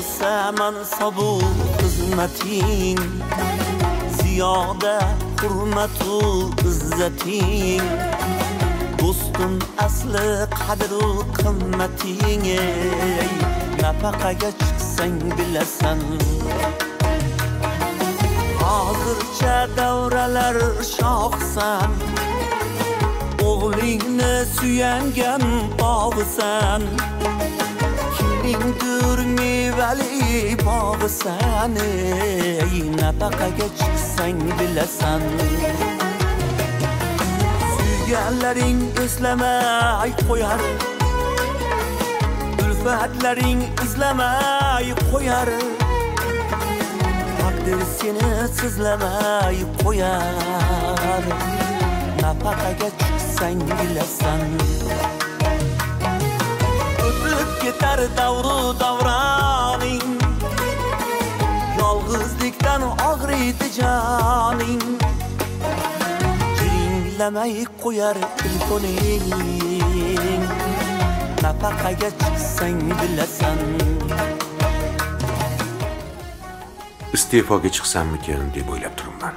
bo'lsa mansobu xizmating, ziyoda hurmatu izzating, do'stim asli qadru qimmating, nafaqaga chiqsang bilasan. Hozircha davralar shohsan, o'g'lingni suyangam bog'san, kimningdir mevali bog'san, nafaqaga chiqsang bilasan. Suyganlaring eslamay qo'yar, ulfatlaring izlamay qo'yar, taqdir seni sizlamay qo'yar, nafaqaga chiqsang bilasan. O'tib ketar davru davroning, yolg'izlikdan og'riydi joning, jiringlamay qo'yar telefoning, nafaqaga chiqsang bilasan. Iste'foga chiqsammikin deb o'ylab turibman.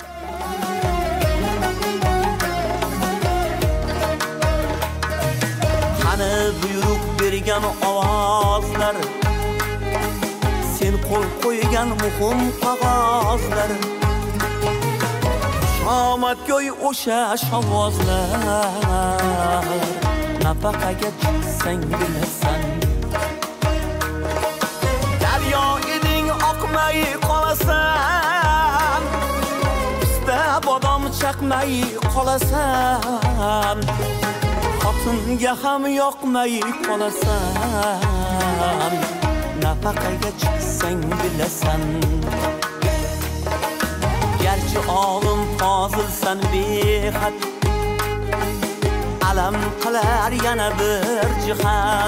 Qani buyruq bergan ovozlar, sen qo'l qo'ygan muhim qog'ozlar, shomatgo'y o'sha shovozlar, nafaqaga chiqsang bilasan. Daryo eding oqmay qolasan, usta bodom chaqmay qolasan, xotinga ham yoqmay qolasan, nafaqaga chiqsang bilasan. Garchi olim fozilsan behad, alam qilar yana bir jihat,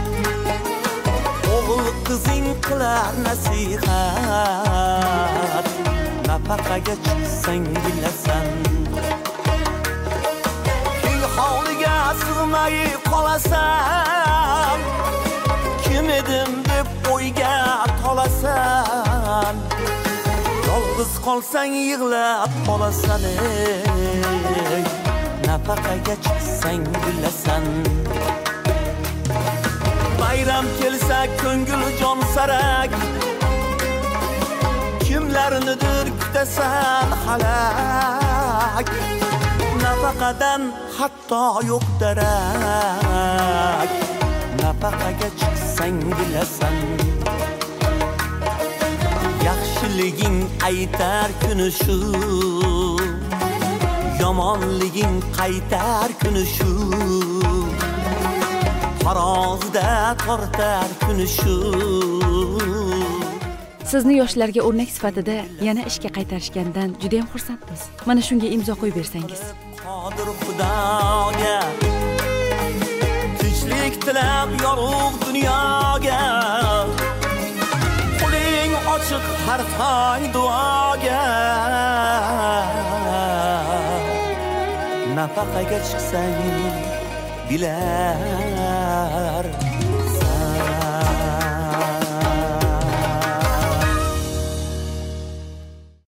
o'g'il qizing qilar nasihat, nafaqaga chiqsang bilasan. King hovliga sig'may qolasan, kim edim deb o'yga tolasan, yolg'iz qolsang yig'lab qolasan, nafaqaga chiqsang bilasan. Bayram kelsa ko'ngil jon sarak, kimlarnidir kutasan halak, nafaqadan hatto yo'q darak, nafaqaga chiqsang bilasan. Yaxshiliging aytar kuni shu, yomonliging qaytar kuni shu, tarozida tortar kuni shu. Sizni yoshlarga o'rnak sifatida yana ishga qaytarishgandan juda ham xursandmiz. Mana shunga imzo qo'yib bersangiz. Qodir Xudoga tinchlik tilab yorug' dunyoga, qo'ling ochiq har tong duoga, nafaqaga chiqsang bilar